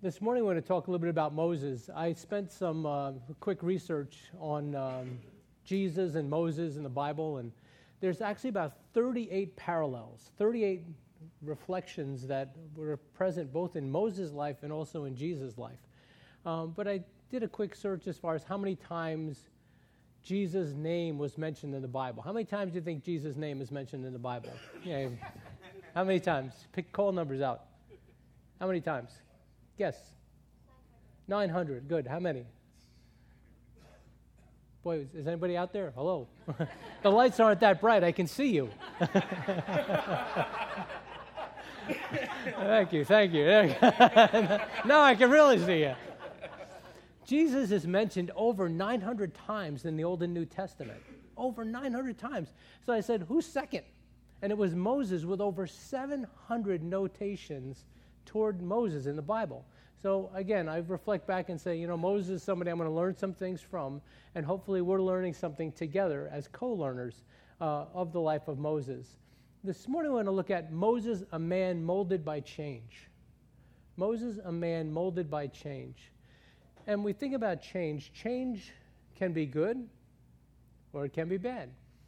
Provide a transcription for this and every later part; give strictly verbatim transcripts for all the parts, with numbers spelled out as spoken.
This morning I want to talk a little bit about Moses. I spent some uh, quick research on um, Jesus and Moses in the Bible, and there's actually about thirty-eight parallels, thirty-eight reflections that were present both in Moses' life and also in Jesus' life. Um, but I did a quick search as far as how many times Jesus' name was mentioned in the Bible. How many times do you think Jesus' name is mentioned in the Bible? Yeah. How many times? Pick call numbers out. How many times? Guess. nine hundred. Good. How many? Boy, is, is anybody out there? Hello. The lights aren't that bright. I can see you. Thank you. Thank you. No, I can really see you. Jesus is mentioned over nine hundred times in the Old and New Testament. Over nine hundred times. So I said, who's second? And it was Moses with over seven hundred notations toward Moses in the Bible. So again, I reflect back and say, you know, Moses is somebody I'm going to learn some things from, and hopefully we're learning something together as co-learners uh, of the life of Moses. This morning I want to look at Moses, a man molded by change. Moses, a man molded by change. And we think about change. Change can be good or it can be bad.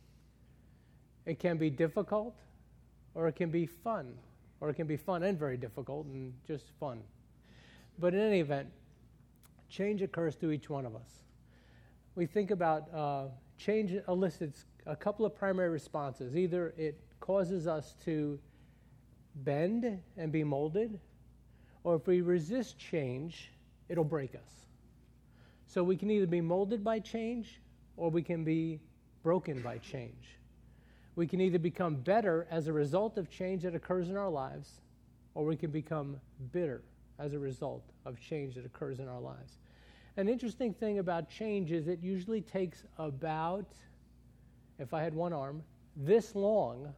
It can be difficult or it can be fun. Or it can be fun and very difficult and just fun. But in any event, change occurs to each one of us. We think about uh, change elicits a couple of primary responses. Either it causes us to bend and be molded, or if we resist change, it'll break us. So we can either be molded by change, or we can be broken by change. We can either become better as a result of change that occurs in our lives, or we can become bitter as a result of change that occurs in our lives. An interesting thing about change is it usually takes about, if I had one arm, this long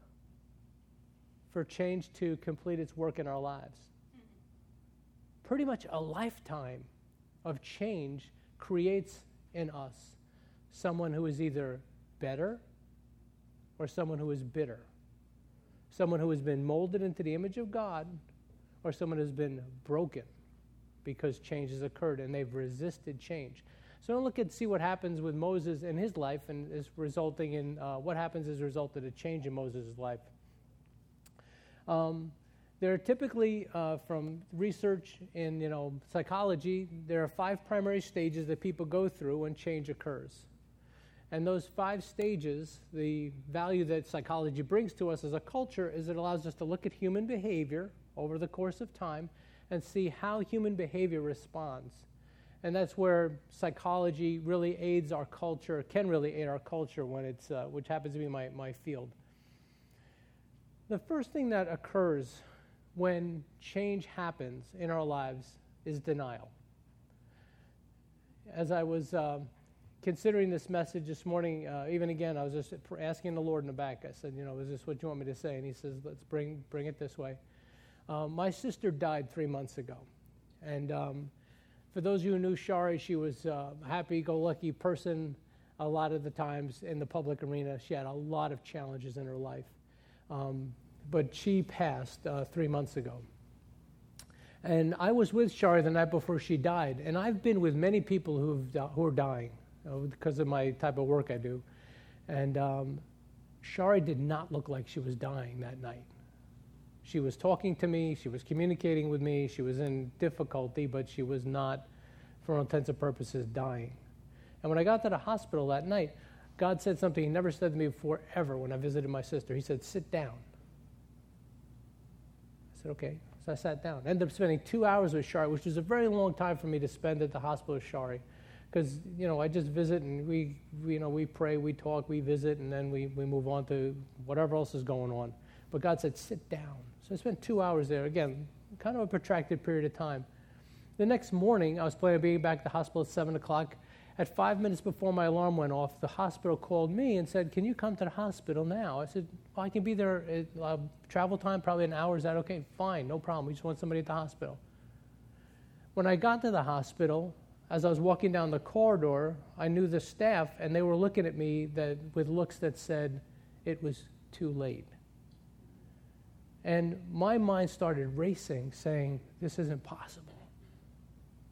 for change to complete its work in our lives. Pretty much a lifetime of change creates in us someone who is either better or someone who is bitter. Someone who has been molded into the image of God, or someone who has been broken because change has occurred and they've resisted change. So don't look and see what happens with Moses in his life and is resulting in uh, what happens as a result of a change in Moses' life. Um, there are typically, uh, from research in you know psychology, there are five primary stages that people go through when change occurs. And those five stages, the value that psychology brings to us as a culture is it allows us to look at human behavior over the course of time and see how human behavior responds. And that's where psychology really aids our culture, can really aid our culture when it's, uh, which happens to be my, my field. The first thing that occurs when change happens in our lives is denial. As I was uh, considering this message this morning, uh, even again, I was just asking the Lord in the back. I said, you know, is this what you want me to say? And he says, let's bring bring it this way. Um, my sister died three months ago. And um, for those of you who knew Shari, she was a happy-go-lucky person a lot of the times in the public arena. She had a lot of challenges in her life. Um, but she passed uh, three months ago. And I was with Shari the night before she died. And I've been with many people who've, uh, who are dying. Because of my type of work I do. And um, Shari did not look like she was dying that night. She was talking to me, she was communicating with me, she was in difficulty, but she was not, for all intents and purposes, dying. And when I got to the hospital that night, God said something he never said to me before ever when I visited my sister. He said, sit down. I said, okay. So I sat down. I ended up spending two hours with Shari, which was a very long time for me to spend at the hospital with Shari. Because, you know, I just visit and we, we, you know, we pray, we talk, we visit, and then we, we move on to whatever else is going on. But God said, sit down. So I spent two hours there. Again, kind of a protracted period of time. The next morning, I was planning on being back at the hospital at seven o'clock. At five minutes before my alarm went off, the hospital called me and said, can you come to the hospital now? I said, well, I can be there at uh, travel time, probably an hour. Is that okay? Fine, no problem. We just want somebody at the hospital. When I got to the hospital, as I was walking down the corridor, I knew the staff, and they were looking at me that, with looks that said it was too late. And my mind started racing, saying, this isn't possible.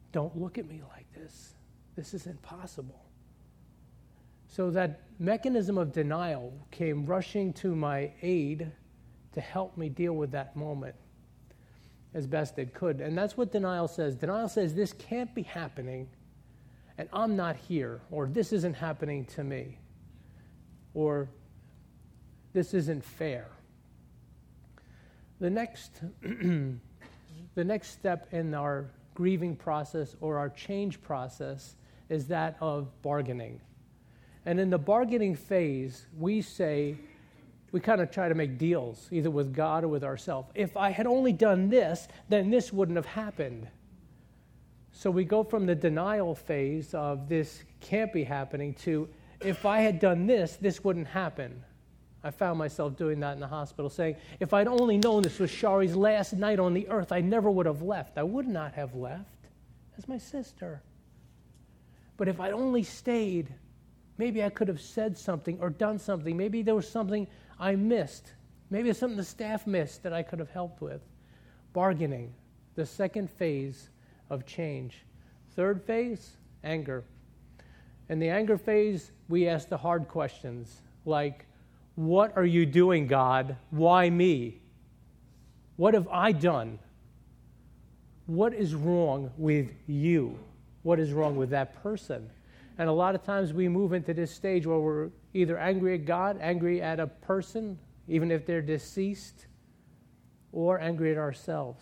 Don't look at me like this. This is impossible. So that mechanism of denial came rushing to my aid to help me deal with that moment as best it could. And that's what denial says. Denial says this can't be happening, and I'm not here, or this isn't happening to me, or this isn't fair. The next, the next step in our grieving process or our change process is that of bargaining. And in the bargaining phase, we say, we kind of try to make deals, either with God or with ourselves. If I had only done this, then this wouldn't have happened. So we go from the denial phase of this can't be happening to, if I had done this, this wouldn't happen. I found myself doing that in the hospital, saying, if I'd only known this was Shari's last night on the earth, I never would have left. I would not have left. That's my sister. But if I'd only stayed, maybe I could have said something or done something. Maybe there was something I missed. Maybe there's something the staff missed that I could have helped with. Bargaining, the second phase of change. Third phase, anger. In the anger phase, we ask the hard questions like, what are you doing, God? Why me? What have I done? What is wrong with you? What is wrong with that person? And a lot of times we move into this stage where we're either angry at God, angry at a person, even if they're deceased, or angry at ourselves.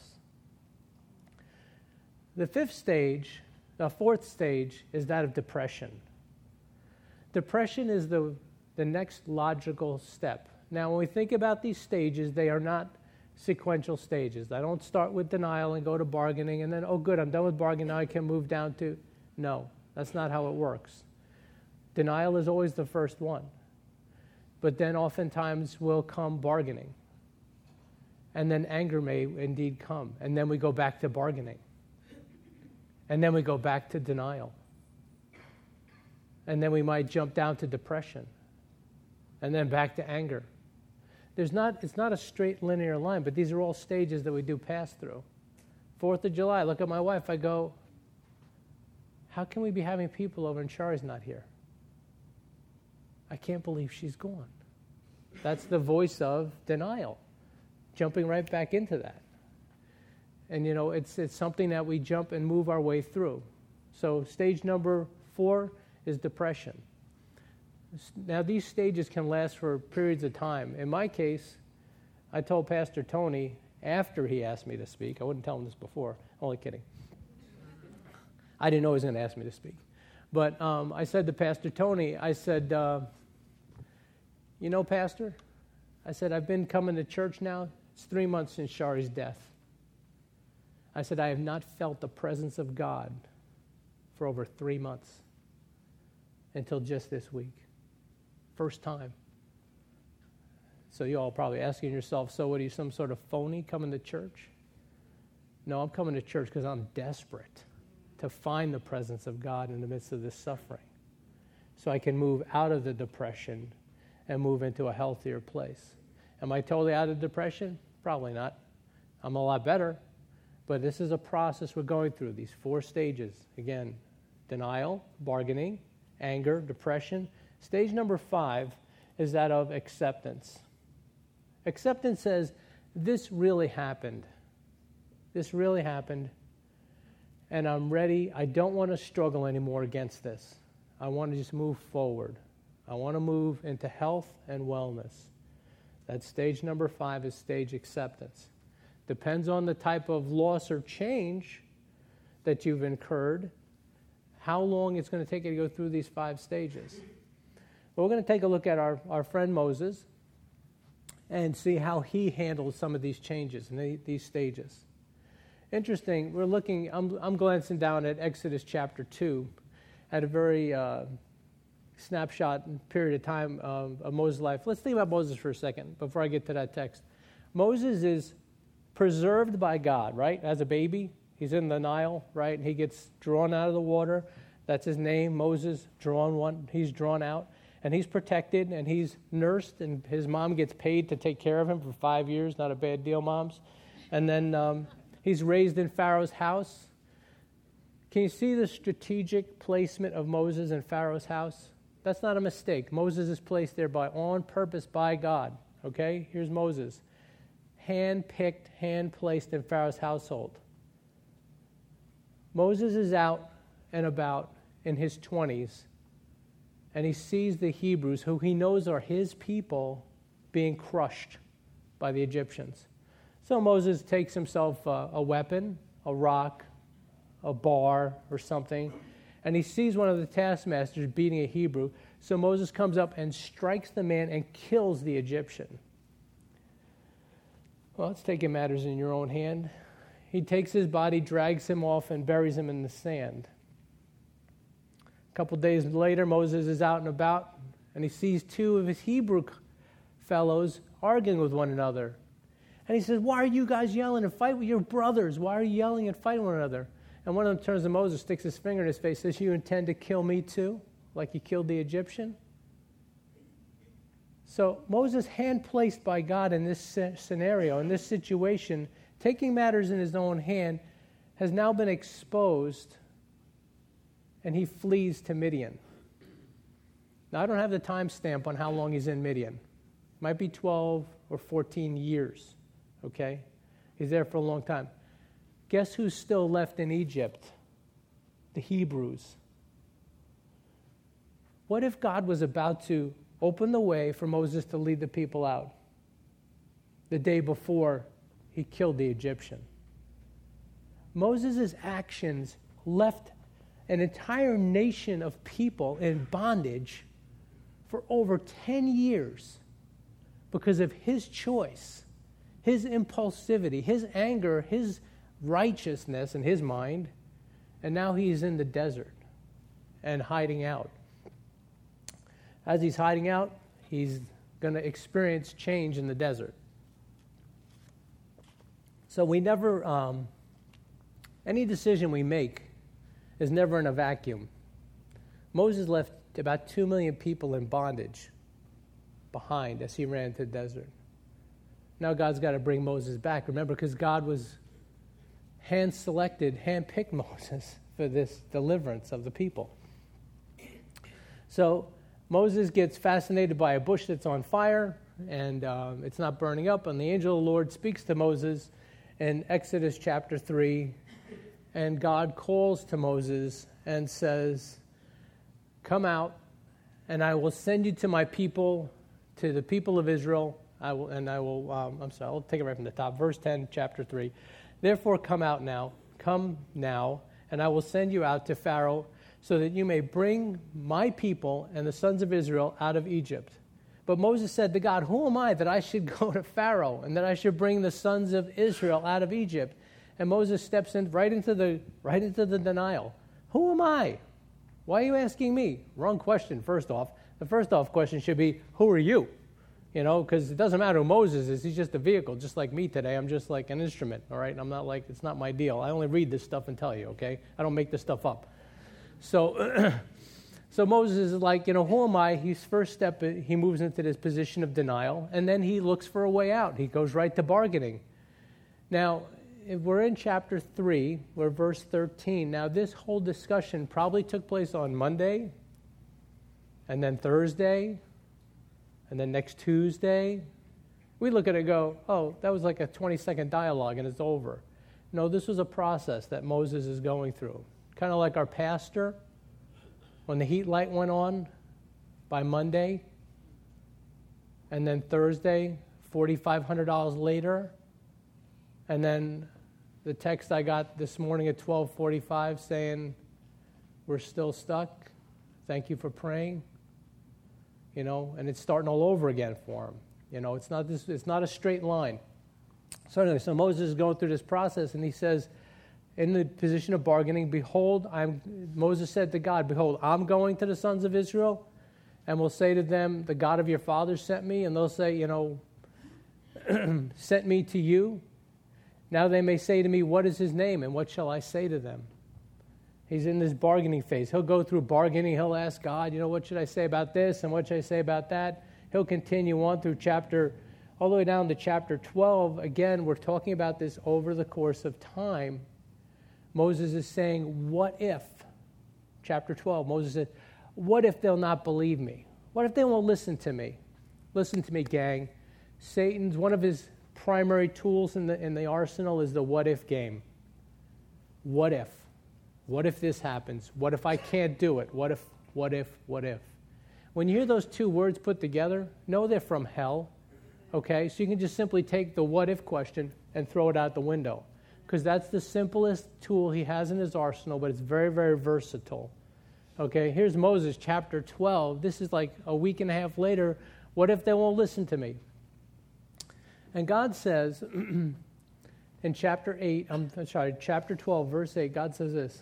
The fifth stage, the fourth stage, is that of depression. Depression is the, the next logical step. Now, when we think about these stages, they are not sequential stages. I don't start with denial and go to bargaining and then, oh, good, I'm done with bargaining, now I can move down to, no. That's not how it works. Denial is always the first one. But then oftentimes will come bargaining. And then anger may indeed come. And then we go back to bargaining. And then we go back to denial. And then we might jump down to depression. And then back to anger. There's not, it's not a straight linear line, but these are all stages that we do pass through. Fourth of July, I look at my wife, I go, how can we be having people over and Shari's not here? I can't believe she's gone. That's the voice of denial, jumping right back into that. And, you know, it's it's something that we jump and move our way through. So stage number four is depression. Now, these stages can last for periods of time. In my case, I told Pastor Tony after he asked me to speak, I wouldn't tell him this before, only kidding. I didn't know he was going to ask me to speak. But um, I said to Pastor Tony, I said, uh, you know, Pastor, I said, I've been coming to church now. It's three months since Shari's death. I said, I have not felt the presence of God for over three months until just this week. First time. So you all probably asking yourself, so what are you, some sort of phony coming to church? No, I'm coming to church because I'm desperate to find the presence of God in the midst of this suffering, so I can move out of the depression and move into a healthier place. Am I totally out of depression? Probably not. I'm a lot better, but this is a process we're going through, these four stages. Again, denial, bargaining, anger, depression. Stage number five is that of acceptance. Acceptance says, this really happened. This really happened. And I'm ready. I don't want to struggle anymore against this. I want to just move forward. I want to move into health and wellness. That stage number five is stage acceptance. Depends on the type of loss or change that you've incurred, how long it's going to take you to go through these five stages. Well, we're going to take a look at our, our friend Moses and see how he handled some of these changes and the, these stages. Interesting, we're looking, I'm, I'm glancing down at Exodus chapter two at a very uh, snapshot period of time of, of Moses' life. Let's think about Moses for a second before I get to that text. Moses is preserved by God, right? As a baby, he's in the Nile, right? And he gets drawn out of the water. That's his name, Moses, drawn one. He's drawn out. And he's protected, and he's nursed, and his mom gets paid to take care of him for five years. Not a bad deal, moms. And then um, he's raised in Pharaoh's house, Can you see the strategic placement of Moses in Pharaoh's house? That's not a mistake. Moses is placed there by on purpose by God. Okay? Here's Moses. Hand-picked, hand-placed in Pharaoh's household. Moses is out and about in his twenties, and he sees the Hebrews, who he knows are his people, being crushed by the Egyptians. So Moses takes himself a, a weapon, a rock, a bar or something, and he sees one of the taskmasters beating a Hebrew. So Moses comes up and strikes the man and kills the Egyptian. Well, it's taking matters in your own hand. He takes his body, drags him off, and buries him in the sand. A couple days later, Moses is out and about, and he sees two of his Hebrew fellows arguing with one another. And he says, why are you guys yelling and fighting with your brothers? Why are you yelling and fighting one another? And one of them turns to Moses, sticks his finger in his face, says, you intend to kill me too, like you killed the Egyptian? So Moses, hand-placed by God in this scenario, in this situation, taking matters in his own hand, has now been exposed, and he flees to Midian. Now, I don't have the time stamp on how long he's in Midian. It might be twelve or fourteen years, okay? He's there for a long time. Guess who's still left in Egypt? The Hebrews. What if God was about to open the way for Moses to lead the people out the day before he killed the Egyptian? Moses' actions left an entire nation of people in bondage for over ten years because of his choice, his impulsivity, his anger, his righteousness in his mind, and now he's in the desert and hiding out. As he's hiding out, he's going to experience change in the desert. So we never, um, any decision we make is never in a vacuum. Moses left about two million people in bondage behind as he ran to the desert. Now God's got to bring Moses back. Remember, because God was hand-selected, hand-picked Moses for this deliverance of the people. So Moses gets fascinated by a bush that's on fire, and um, it's not burning up, and the angel of the Lord speaks to Moses in Exodus chapter three, and God calls to Moses and says, come out, and I will send you to my people, to the people of Israel, I will, and I will, um, I'm sorry, I'll take it right from the top, verse ten, chapter three. Therefore come out now, come now, and I will send you out to Pharaoh, so that you may bring my people and the sons of Israel out of Egypt. But Moses said to God, who am I that I should go to Pharaoh and that I should bring the sons of Israel out of Egypt? And Moses steps in right into the right into the denial. Who am I? Why are you asking me? Wrong question, first off. The first off question should be, who are you? You know, because it doesn't matter who Moses is. He's just a vehicle, just like me today. I'm just like an instrument, all right? I'm not like, it's not my deal. I only read this stuff and tell you, okay? I don't make this stuff up. So so Moses is like, you know, who am I? His first step, he moves into this position of denial, and then he looks for a way out. He goes right to bargaining. Now, if we're in chapter three, we're verse thirteen. Now, this whole discussion probably took place on Monday, and then Thursday, and then next Tuesday. We look at it and go, oh, that was like a twenty-second dialogue, and it's over. No, this was a process that Moses is going through. Kind of like our pastor, when the heat light went on by Monday, and then Thursday, four thousand five hundred dollars later, and then the text I got this morning at twelve forty-five saying, we're still stuck, thank you for praying, you know, and it's starting all over again for him. You know, it's not this, it's not a straight line. So anyway, so Moses is going through this process, and he says, in the position of bargaining, behold, I'm, Moses said to God, behold, I'm going to the sons of Israel, and will say to them, the God of your fathers sent me, and they'll say, you know, sent me to you. Now they may say to me, what is his name, and what shall I say to them? He's in this bargaining phase. He'll go through bargaining. He'll ask God, you know, what should I say about this, and what should I say about that? He'll continue on through chapter, all the way down to chapter twelve. Again, we're talking about this over the course of time. Moses is saying, what if? Chapter twelve, Moses said, what if they'll not believe me? What if they won't listen to me? Listen to me, gang. Satan's, one of his primary tools in the in the arsenal is the what if game. What if? What if this happens? What if I can't do it? What if, what if, what if? When you hear those two words put together, know they're from hell, okay? So you can just simply take the what if question and throw it out the window, because that's the simplest tool he has in his arsenal, but it's very, very versatile. Okay, here's Moses, chapter twelve. This is like a week and a half later. What if they won't listen to me? And God says, in chapter eight, I'm sorry, chapter twelve, verse eight, God says this.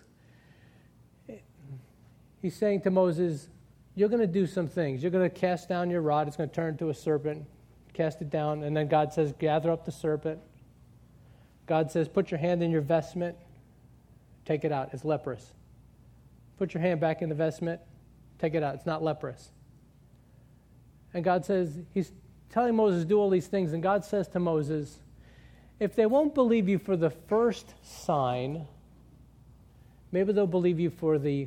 He's saying to Moses, you're going to do some things. You're going to cast down your rod. It's going to turn into a serpent. Cast it down. And then God says, gather up the serpent. God says, put your hand in your vestment. Take it out. It's leprous. Put your hand back in the vestment. Take it out. It's not leprous. And God says, he's telling Moses to do all these things. And God says to Moses, if they won't believe you for the first sign, maybe they'll believe you for the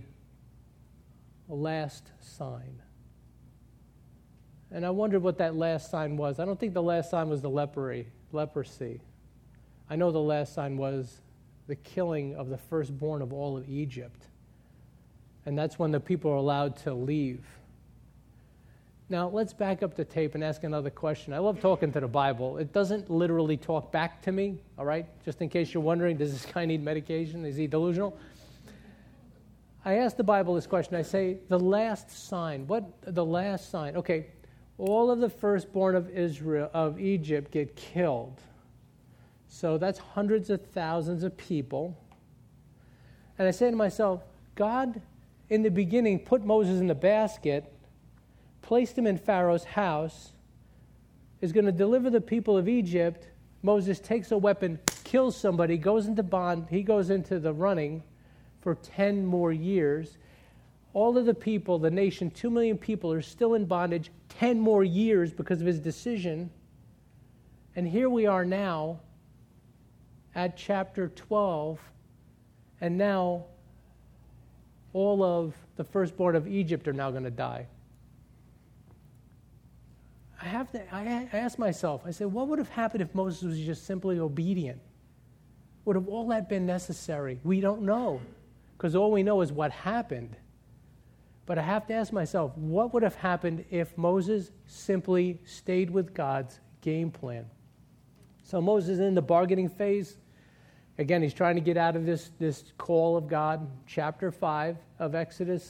last sign. And I wondered what that last sign was. I don't think the last sign was the lepery, leprosy. I know the last sign was the killing of the firstborn of all of Egypt. And that's when the people are allowed to leave. Now, let's back up the tape and ask another question. I love talking to the Bible. It doesn't literally talk back to me, all right? Just in case you're wondering, does this guy need medication? Is he delusional? I asked the Bible this question. I say, the last sign. What, the last sign? Okay, all of the firstborn of Israel, of Egypt, get killed. So that's hundreds of thousands of people. And I say to myself, God, in the beginning, put Moses in the basket, placed him in Pharaoh's house, is going to deliver the people of Egypt. Moses takes a weapon, kills somebody, goes into bond. He goes into the running for ten more years. All of the people, the nation, two million people, are still in bondage ten more years because of his decision. And here we are now at chapter twelve, and now all of the firstborn of Egypt are now going to die. I have to, I ask myself, I say, what would have happened if Moses was just simply obedient? Would have all that been necessary? We don't know, because all we know is what happened. But I have to ask myself, what would have happened if Moses simply stayed with God's game plan? So Moses is in the bargaining phase. Again, he's trying to get out of this, this call of God. Chapter five of Exodus.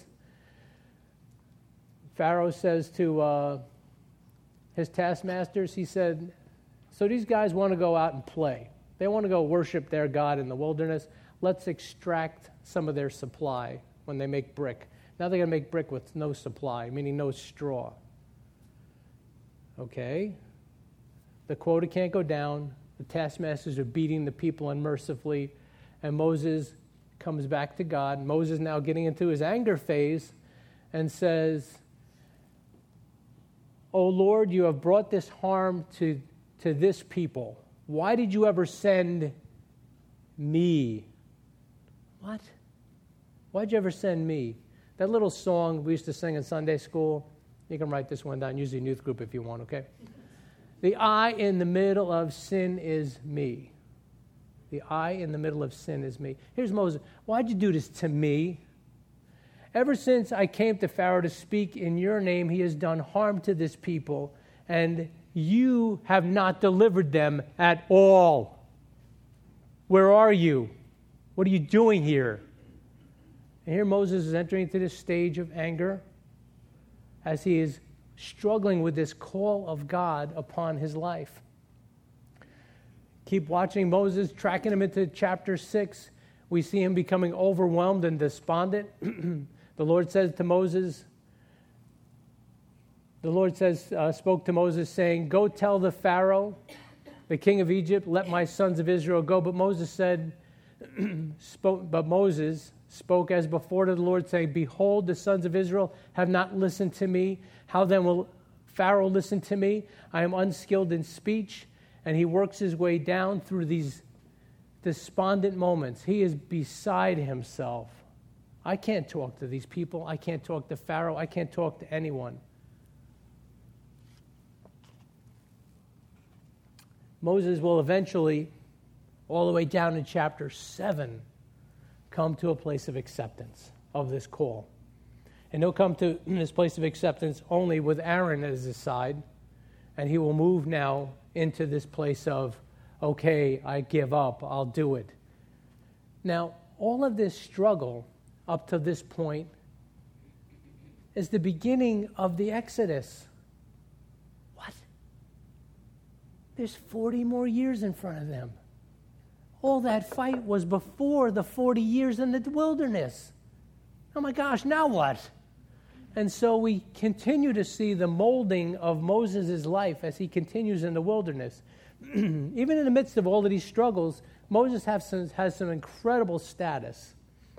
Pharaoh says to uh, his taskmasters, he said, so these guys want to go out and play. They want to go worship their God in the wilderness. Let's extract some of their supply when they make brick. Now they're going to make brick with no supply, meaning no straw. Okay. The quota can't go down. The taskmasters are beating the people unmercifully. And Moses comes back to God. Moses now getting into his anger phase and says, O Lord, you have brought this harm to, to this people. Why did you ever send me? What? Why'd you ever send me? That little song we used to sing in Sunday school, you can write this one down, use your youth group if you want, okay? The I in the middle of sin is me. The I in the middle of sin is me. Here's Moses. Why'd you do this to me? Ever since I came to Pharaoh to speak in your name, he has done harm to this people, and you have not delivered them at all. Where are you? What are you doing here? And here Moses is entering into this stage of anger as he is struggling with this call of God upon his life. Keep watching Moses, tracking him into chapter six. We see him becoming overwhelmed and despondent. The Lord says to Moses, the Lord says, uh, spoke to Moses saying, go tell the Pharaoh, the king of Egypt, let my sons of Israel go. But Moses said, spoke, but Moses spoke as before to the Lord, saying, behold, the sons of Israel have not listened to me. How then will Pharaoh listen to me? I am unskilled in speech. And he works his way down through these despondent moments. He is beside himself. I can't talk to these people. I can't talk to Pharaoh. I can't talk to anyone. Moses will eventually, all the way down in chapter seven, come to a place of acceptance of this call. And he'll come to this place of acceptance only with Aaron as his side, and he will move now into this place of, okay, I give up, I'll do it. Now, all of this struggle up to this point is the beginning of the Exodus. What? There's forty more years in front of them. All that fight was before the forty years in the wilderness. Oh my gosh, now what? And so we continue to see the molding of Moses' life as he continues in the wilderness. Even in the midst of all of these struggles, Moses has some, has some incredible status.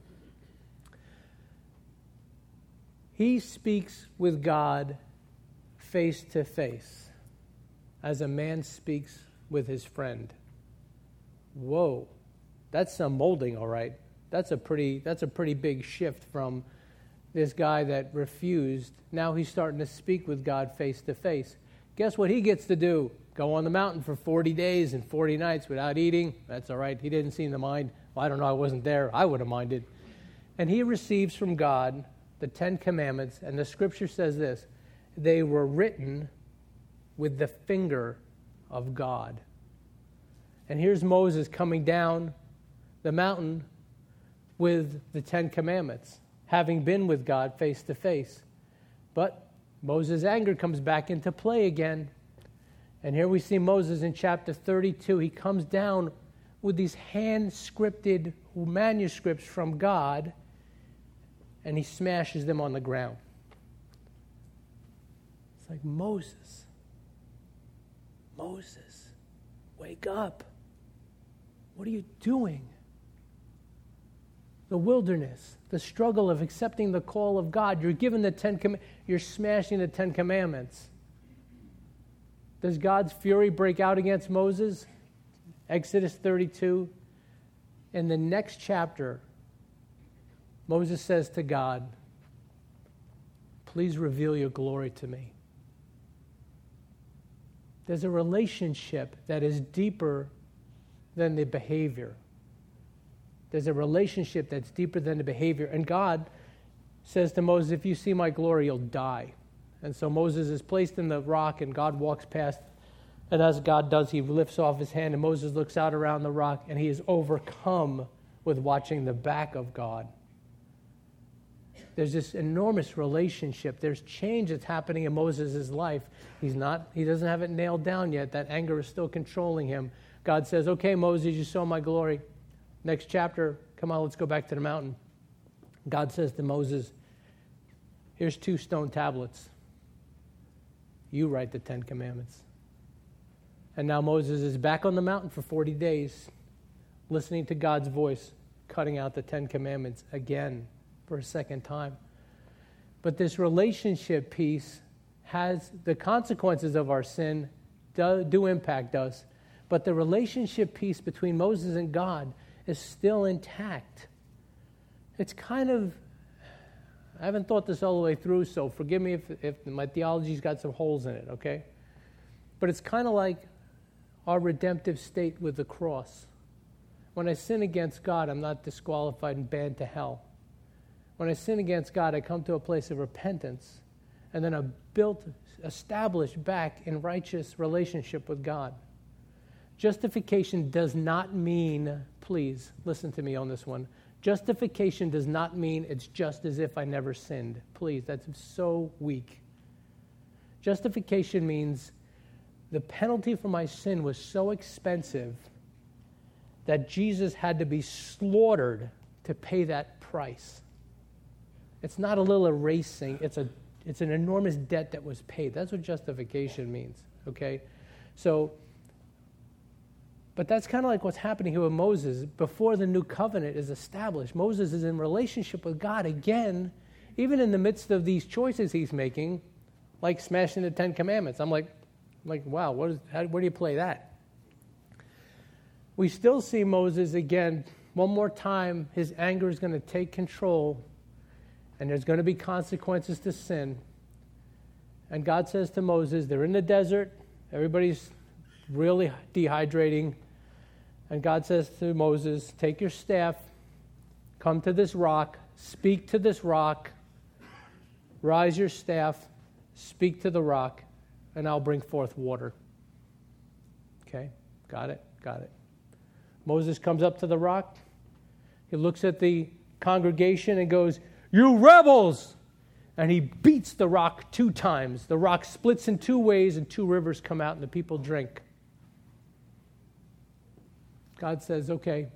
He speaks with God face to face, as a man speaks with his friend. Whoa, that's some molding, all right. That's a pretty that's a pretty big shift from this guy that refused. Now he's starting to speak with God face to face. Guess what he gets to do? Go on the mountain for forty days and forty nights without eating. That's all right. He didn't seem to mind. Well, I don't know. I wasn't there. I would have minded. And he receives from God the Ten Commandments, and the scripture says this: they were written with the finger of God. And here's Moses coming down the mountain with the Ten Commandments, having been with God face to face. But Moses' anger comes back into play again. And here we see Moses in chapter thirty-two. He comes down with these hand-scripted manuscripts from God, and he smashes them on the ground. It's like, Moses, Moses, wake up. What are you doing? The wilderness, the struggle of accepting the call of God. You're given the Ten Commandments. You're smashing the Ten Commandments. Does God's fury break out against Moses? Exodus thirty-two. In the next chapter, Moses says to God, please reveal your glory to me. There's a relationship that is deeper than the behavior. There's a relationship that's deeper than the behavior. And God says to Moses, if you see my glory, you'll die. And so Moses is placed in the rock, and God walks past. And as God does, he lifts off his hand, and Moses looks out around the rock, and he is overcome with watching the back of God. There's this enormous relationship. There's change that's happening in Moses' life. He's not, he doesn't have it nailed down yet. That anger is still controlling him. God says, okay, Moses, you saw my glory. Next chapter, come on, let's go back to the mountain. God says to Moses, here's two stone tablets. You write the Ten Commandments. And now Moses is back on the mountain for forty days, listening to God's voice, cutting out the Ten Commandments again for a second time. But this relationship piece has the consequences of our sin do, do impact us. But the relationship piece between Moses and God is still intact. It's kind of, I haven't thought this all the way through, so forgive me if, if my theology's got some holes in it, okay? But it's kind of like our redemptive state with the cross. When I sin against God, I'm not disqualified and banned to hell. When I sin against God, I come to a place of repentance, and then I'm built, established back in righteous relationship with God. Justification does not mean, please listen to me on this one, justification does not mean it's just as if I never sinned. Please, that's so weak. Justification means the penalty for my sin was so expensive that Jesus had to be slaughtered to pay that price. It's not a little erasing, it's a it's an enormous debt that was paid. That's what justification means, okay? So, but that's kind of like what's happening here with Moses. Before the new covenant is established, Moses is in relationship with God again, even in the midst of these choices he's making, like smashing the Ten Commandments. I'm like, I'm like, wow, what is, how, where do you play that? we still see Moses again, one more time, his anger is going to take control, and there's going to be consequences to sin. And God says to Moses, they're in the desert, everybody's really dehydrating, and God says to Moses, take your staff, come to this rock, speak to this rock, rise your staff, speak to the rock, and I'll bring forth water. Okay, got it, got it. Moses comes up to the rock. He looks at the congregation and goes, you rebels! And he beats the rock two times. The rock splits in two ways and two rivers come out and the people drink. God says, okay,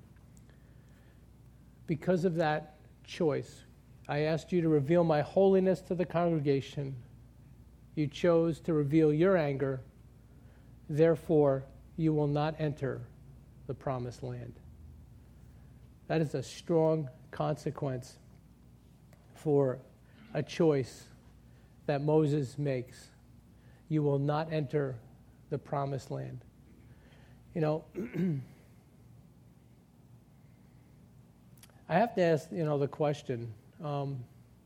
because of that choice, I asked you to reveal my holiness to the congregation. You chose to reveal your anger. Therefore, you will not enter the promised land. That is a strong consequence for a choice that Moses makes. You will not enter the promised land. You know, I have to ask, you know, the question, um,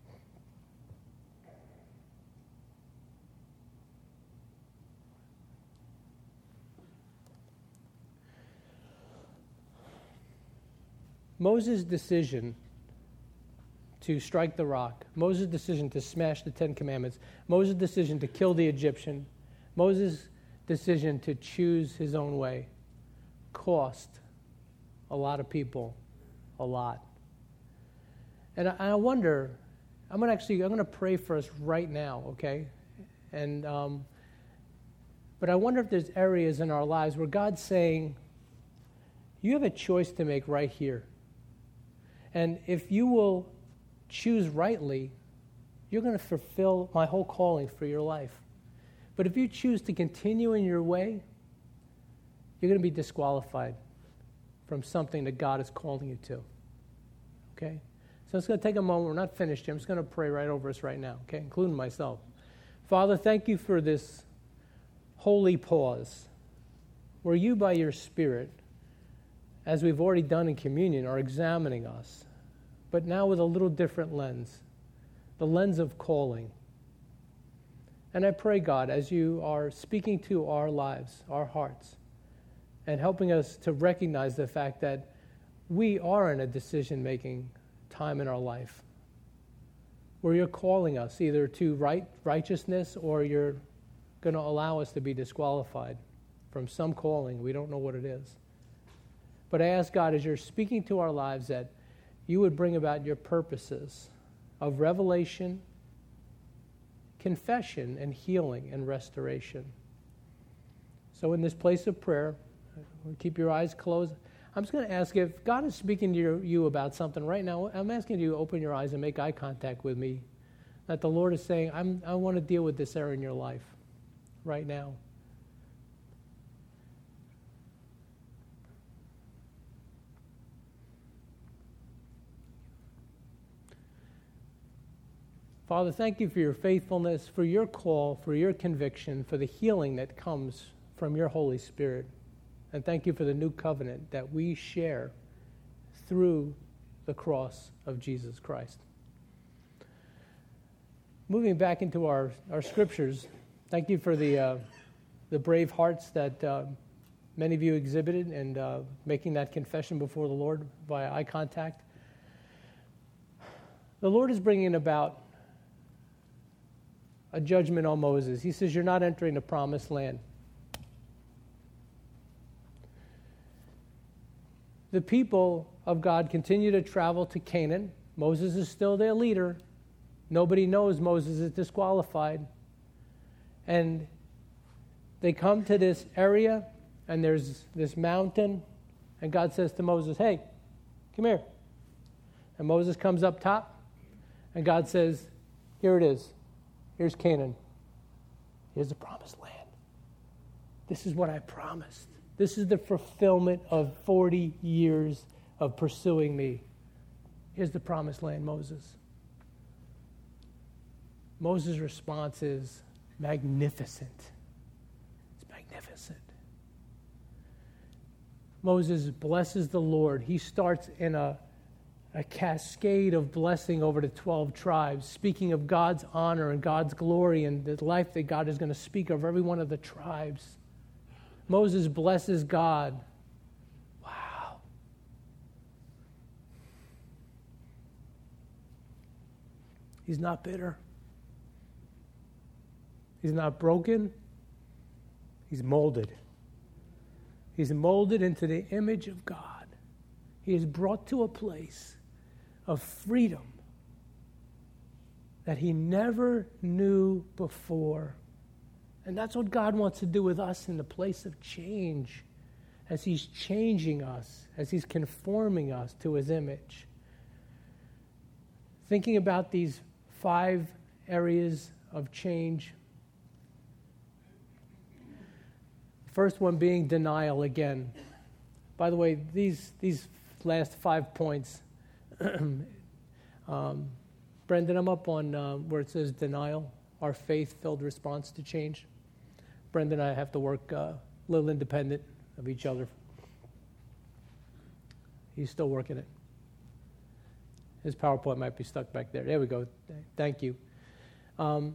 Moses' decision to strike the rock, Moses' decision to smash the Ten Commandments, Moses' decision to kill the Egyptian, Moses' decision to choose his own way cost a lot of people a lot. And I, I wonder, I'm going to actually, I'm going to pray for us right now, okay? And, um, but I wonder if there's areas in our lives where God's saying, you have a choice to make right here. And if you will choose rightly, you're going to fulfill my whole calling for your life. But if you choose to continue in your way, you're going to be disqualified from something that God is calling you to. Okay? So it's going to take a moment. We're not finished here. I'm just going to pray right over us right now, okay, including myself. Father, thank you for this holy pause where you, by your Spirit, as we've already done in communion, are examining us, but now with a little different lens, the lens of calling. And I pray, God, as you are speaking to our lives, our hearts, and helping us to recognize the fact that we are in a decision-making time in our life where you're calling us either to right righteousness or you're going to allow us to be disqualified from some calling. We don't know what it is. But I ask, God, as you're speaking to our lives, that you would bring about your purposes of revelation, confession, and healing and restoration. So in this place of prayer, keep your eyes closed. I'm just going to ask if God is speaking to you, you about something right now. I'm asking you to open your eyes and make eye contact with me. That the Lord is saying, I'm, I want to deal with this area in your life right now. Father, thank you for your faithfulness, for your call, for your conviction, for the healing that comes from your Holy Spirit. And thank you for the new covenant that we share through the cross of Jesus Christ. Moving back into our, our scriptures, thank you for the, uh, the brave hearts that uh, many of you exhibited and uh, making that confession before the Lord via eye contact. The Lord is bringing about a judgment on Moses. He says, you're not entering the promised land. The people of God continue to travel to Canaan. Moses is still their leader. Nobody knows Moses is disqualified. And they come to this area, and there's this mountain, and God says to Moses, hey, come here. And Moses comes up top, and God says, here it is. Here's Canaan. Here's the promised land. This is what I promised. This is the fulfillment of forty years of pursuing me. Here's the promised land, Moses. Moses' response is magnificent. It's magnificent. Moses blesses the Lord. He starts in a, a cascade of blessing over the twelve tribes, speaking of God's honor and God's glory and the life that God is going to speak of every one of the tribes. Moses blesses God. Wow. He's not bitter. He's not broken. He's molded. He's molded into the image of God. He is brought to a place of freedom that he never knew before. And that's what God wants to do with us in the place of change, as he's changing us, as he's conforming us to his image. Thinking about these five areas of change. First one being denial again. By the way, these these last five points, um, Brendan, I'm up on uh, where it says denial, our faith-filled response to change. Brendan and I have to work uh, a little independent of each other. He's still working it. His PowerPoint might be stuck back there. There we go. Thank you. Um,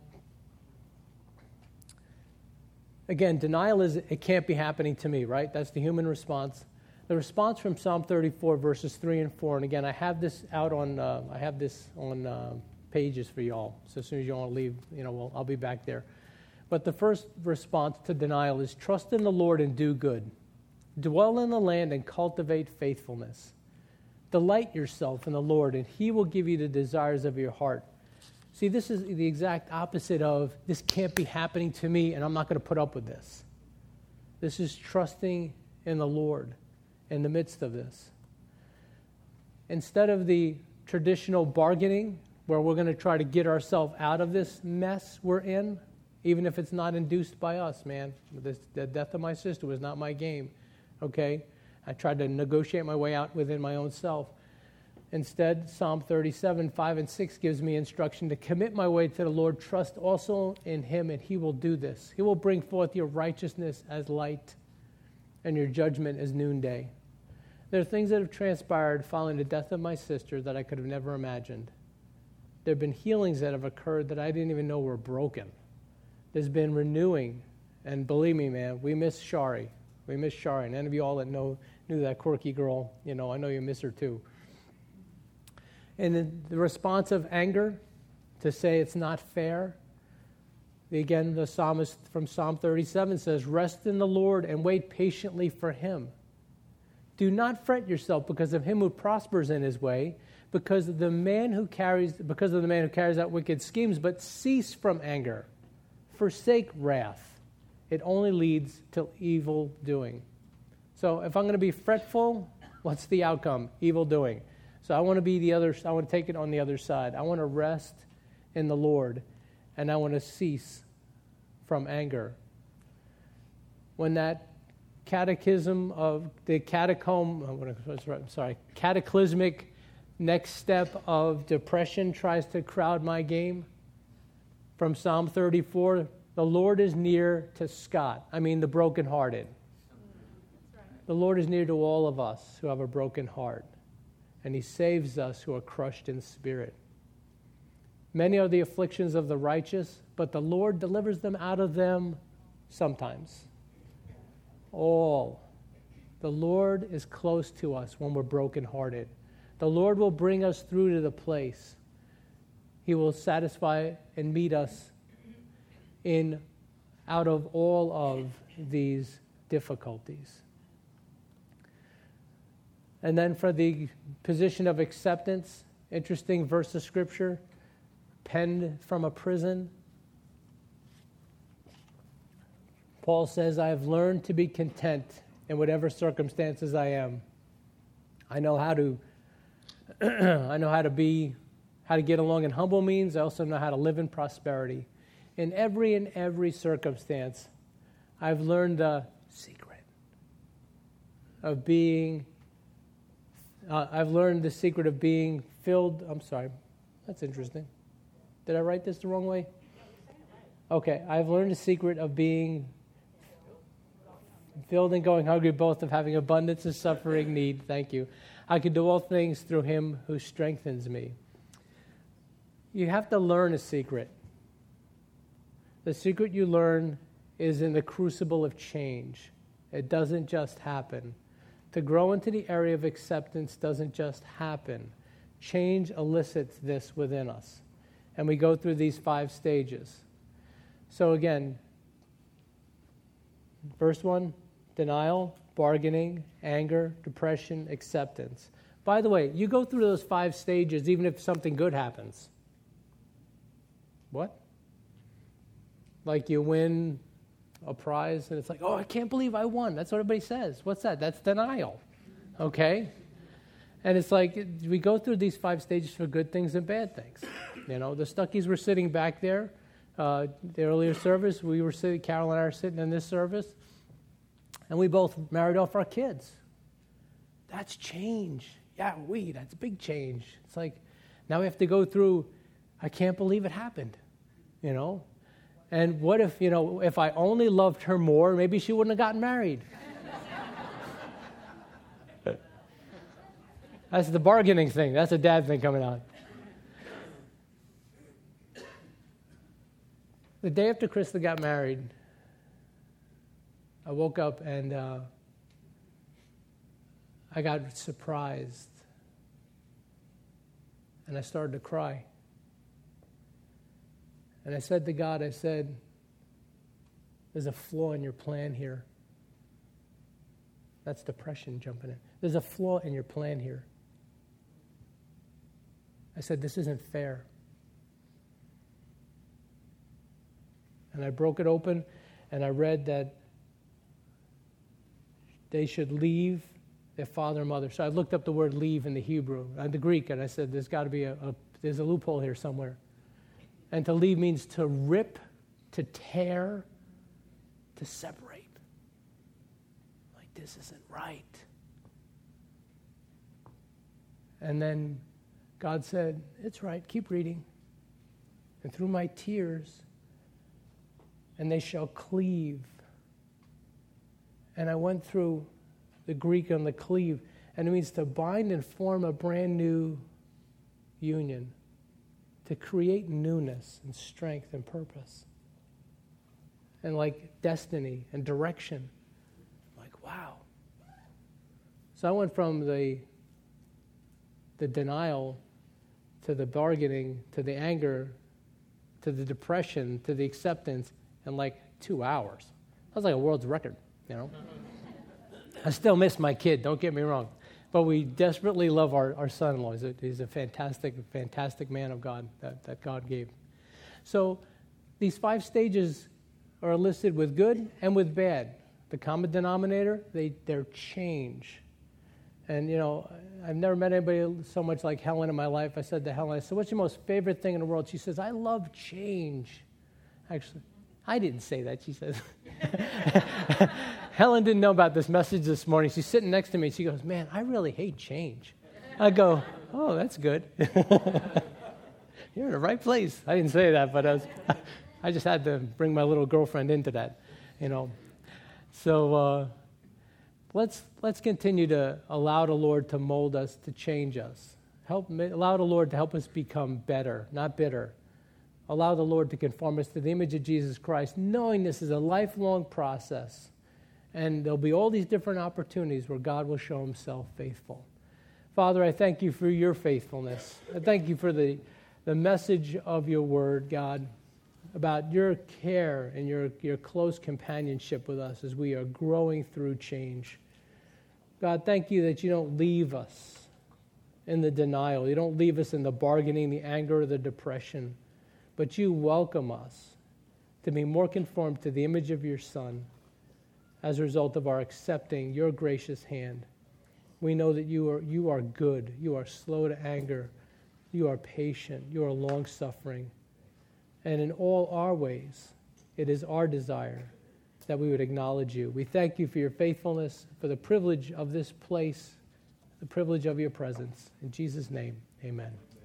Again, denial is, it can't be happening to me, right? That's the human response. The response from Psalm thirty-four, verses three and four, and again, I have this out on, uh, I have this on uh, pages for y'all. So as soon as you want to leave, you know, well, I'll be back there. But the first response to denial is trust in the Lord and do good. Dwell in the land and cultivate faithfulness. Delight yourself in the Lord, and he will give you the desires of your heart. See, this is the exact opposite of, this can't be happening to me, and I'm not going to put up with this. This is trusting in the Lord in the midst of this. Instead of the traditional bargaining, where we're going to try to get ourselves out of this mess we're in, even if it's not induced by us, man. This, the death of my sister was not my game, okay? I tried to negotiate my way out within my own self. Instead, Psalm thirty-seven, five and six gives me instruction to commit my way to the Lord, trust also in him, and he will do this. He will bring forth your righteousness as light and your judgment as noonday. There are things that have transpired following the death of my sister that I could have never imagined. There have been healings that have occurred that I didn't even know were broken. There's been renewing, and believe me, man, we miss Shari. We miss Shari. And any of you all that know knew that quirky girl, you know, I know you miss her too. And then the response of anger, to say it's not fair. Again, the psalmist from Psalm thirty-seven says, rest in the Lord and wait patiently for him. Do not fret yourself because of him who prospers in his way, because of the man who carries, because of the man who carries out wicked schemes, but cease from anger. Forsake wrath. It only leads to evil doing. So if I'm going to be fretful, what's the outcome? Evil doing. So I want to be the other, I want to take it on the other side. I want to rest in the Lord, and I want to cease from anger. When that catechism of the catacomb, I'm sorry, cataclysmic next step of depression tries to crowd my game, from Psalm thirty-four, the Lord is near to Scott, I mean the brokenhearted. The Lord is near to all of us who have a broken heart. And he saves us who are crushed in spirit. Many are the afflictions of the righteous, but the Lord delivers them out of them sometimes. All. The Lord is close to us when we're brokenhearted. The Lord will bring us through to the place. He will satisfy and meet us in out of all of these difficulties. And then for the position of acceptance, interesting verse of Scripture, penned from a prison. Paul says, I have learned to be content in whatever circumstances I am. I know how to I know how to be, how to get along in humble means. I also know how to live in prosperity. In every and every circumstance, I've learned the secret of being Uh, I've learned the secret of being filled. I'm sorry. That's interesting. Did I write this the wrong way? Okay. I've learned the secret of being filled and going hungry, both of having abundance and suffering need. Thank you. I can do all things through him who strengthens me. You have to learn a secret. The secret you learn is in the crucible of change. It doesn't just happen. To grow into the area of acceptance doesn't just happen. Change elicits this within us. And we go through these five stages. So again, first one, denial, bargaining, anger, depression, acceptance. By the way, you go through those five stages even if something good happens. What? Like you win a prize and it's like, oh, I can't believe I won. That's what everybody says. What's that? That's denial. Okay? And it's like we go through these five stages for good things and bad things. You know, the Stuckies were sitting back there. Uh, the earlier service, we were sitting, Carol and I are sitting in this service, and we both married off our kids. That's change. Yeah, we, that's big change. It's like, now we have to go through, I can't believe it happened, you know? And what if, you know, if I only loved her more, maybe she wouldn't have gotten married. That's the bargaining thing. That's a dad thing coming out. The day after Krista got married, I woke up and uh, I got surprised. And I started to cry. And I said to God, I said, there's a flaw in your plan here. That's depression jumping in. There's a flaw in your plan here. I said, this isn't fair. And I broke it open, and I read that they should leave their father and mother. So I looked up the word leave in the Hebrew, and the Greek, and I said, there's got to be a, a, there's a loophole here somewhere. And to leave means to rip, to tear, to separate. Like, this isn't right. And then God said, it's right, keep reading. And through my tears, and they shall cleave. And I went through the Greek on the cleave, and it means to bind and form a brand new union, to create newness and strength and purpose, and like destiny and direction. Like, wow. So I went from the the denial to the bargaining to the anger to the depression to the acceptance in like two hours. That was like a world's record, you know. I still miss my kid, don't get me wrong. But we desperately love our, our son-in-law. He's a, he's a fantastic, fantastic man of God that, that God gave. So these five stages are listed with good and with bad. The common denominator, they, they're change. And, you know, I've never met anybody so much like Helen in my life. I said to Helen, I said, what's your most favorite thing in the world? She says, I love change. Actually, I didn't say that, she says. Helen didn't know about this message this morning. She's sitting next to me. She goes, man, I really hate change. I go, oh, that's good. You're in the right place. I didn't say that, but I, was, I just had to bring my little girlfriend into that, you know. So uh, let's let's continue to allow the Lord to mold us, to change us. Help allow the Lord to help us become better, not bitter. Allow the Lord to conform us to the image of Jesus Christ, knowing this is a lifelong process. And there'll be all these different opportunities where God will show himself faithful. Father, I thank you for your faithfulness. I thank you for the, the message of your word, God, about your care and your, your close companionship with us as we are growing through change. God, thank you that you don't leave us in the denial. You don't leave us in the bargaining, the anger, or the depression. But you welcome us to be more conformed to the image of your Son as a result of our accepting your gracious hand. We know that you are you are good, you are slow to anger, you are patient, you are long-suffering. And in all our ways, it is our desire that we would acknowledge you. We thank you for your faithfulness, for the privilege of this place, the privilege of your presence. In Jesus' name, amen.